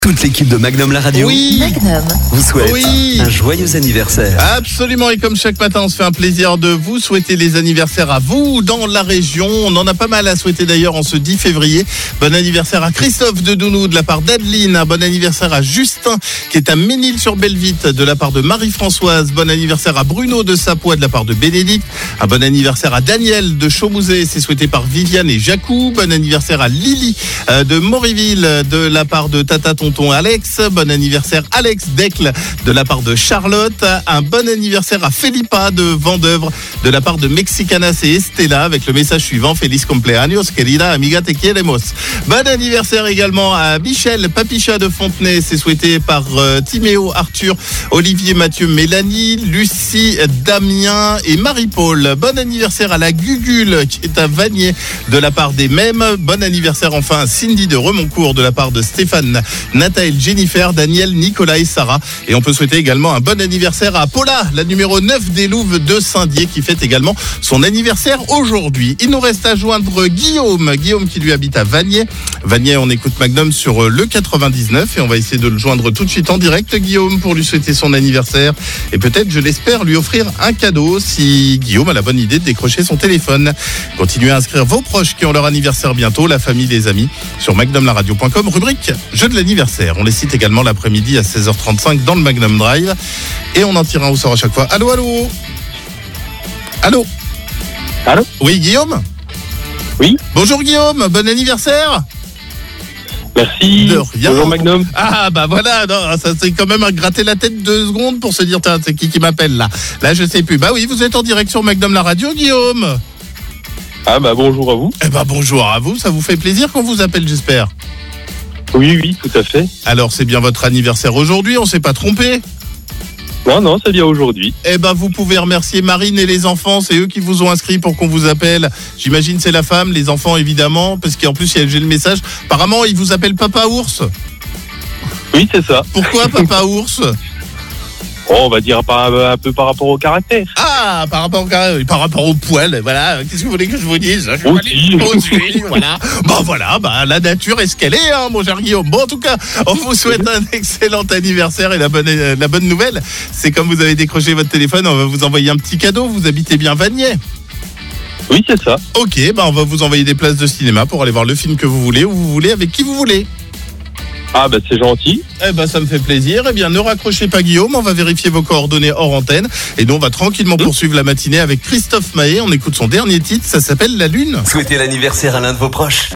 Toute l'équipe de Magnum la radio Magnum vous souhaite un joyeux anniversaire. Absolument, et comme chaque matin on se fait un plaisir de vous souhaiter les anniversaires à vous dans la région. On en a pas mal à souhaiter d'ailleurs en ce 10 février. Bon anniversaire à Christophe de Dounou de la part d'Adeline. Un bon anniversaire à Justin qui est à Ménil-sur-Belvitte de la part de Marie-Françoise. Bon anniversaire à Bruno de Sapois de la part de Bénédicte. Un bon anniversaire à Daniel de Chaumouzet, c'est souhaité par Viviane et Jacou. Bon anniversaire à Lily de Moriville de la part de Tata Tonton Alex. Bon anniversaire Alex Decle de la part de Charlotte. Un bon anniversaire à Felipa de Vendeuvre de la part de Mexicanas et Estella avec le message suivant: Feliz cumpleaños, querida amiga, te queremos. Bon anniversaire également à Michel Papicha de Fontenay, c'est souhaité par Timéo, Arthur, Olivier, Mathieu, Mélanie, Lucie, Damien et Marie-Paul. Bon anniversaire à la Gugule qui est à Vanier de la part des mêmes. Bon anniversaire enfin à Cindy de Remoncourt de la part de Stéphane, Nathalie, Jennifer, Daniel, Nicolas et Sarah. Et on peut souhaiter également un bon anniversaire à Paula, la numéro 9 des Louves de Saint-Dié, qui fête également son anniversaire aujourd'hui. Il nous reste à joindre Guillaume qui lui habite à Vanier. Vanier, on écoute Magnum sur le 99 et on va essayer de le joindre tout de suite en direct, Guillaume, pour lui souhaiter son anniversaire et peut-être, je l'espère, lui offrir un cadeau si Guillaume a la bonne idée de décrocher son téléphone. Continuez à inscrire vos proches qui ont leur anniversaire bientôt, la famille, les amis, sur magnumlaradio.com, rubrique jeu de l'anniversaire. On les cite également l'après-midi à 16h35 dans le Magnum Drive et on en tire un au sort à chaque fois. Allô Allô. Oui, Guillaume. Oui. Bonjour Guillaume, bon anniversaire. Merci. De rien. Bonjour Magnum. Ah bah voilà, non, ça c'est quand même à gratter la tête 2 secondes pour se dire tiens, c'est qui m'appelle là. Là je sais plus. Bah oui, vous êtes en direct sur Magnum la radio, Guillaume. Ah bah bonjour à vous. Eh bah bonjour à vous, ça vous fait plaisir qu'on vous appelle, j'espère. Oui, tout à fait. Alors c'est bien votre anniversaire aujourd'hui, on s'est pas trompé. Non, c'est bien aujourd'hui. Eh ben, vous pouvez remercier Marine et les enfants, c'est eux qui vous ont inscrit pour qu'on vous appelle. J'imagine c'est la femme, les enfants évidemment, parce qu'en plus j'ai le message. Apparemment, ils vous appellent Papa Ours. Oui, c'est ça. Pourquoi Papa Ours? On va dire un peu par rapport au caractère. Ah, par rapport au poil, voilà. Qu'est-ce que vous voulez que je vous dise? Aussi, voilà. Bah la nature est ce qu'elle est, hein, mon cher Guillaume. Bon, en tout cas, on vous souhaite un excellent anniversaire et la bonne nouvelle, c'est comme vous avez décroché votre téléphone, on va vous envoyer un petit cadeau. Vous habitez bien Vanier? Oui, c'est ça. Ok, bah on va vous envoyer des places de cinéma pour aller voir le film que vous voulez, où vous voulez, avec qui vous voulez. Ah bah c'est gentil. Eh ben ça me fait plaisir. Eh bien ne raccrochez pas Guillaume, on va vérifier vos coordonnées hors antenne et nous on va tranquillement poursuivre la matinée avec Christophe Maé. On écoute son dernier titre, ça s'appelle La Lune. Souhaitez l'anniversaire à l'un de vos proches.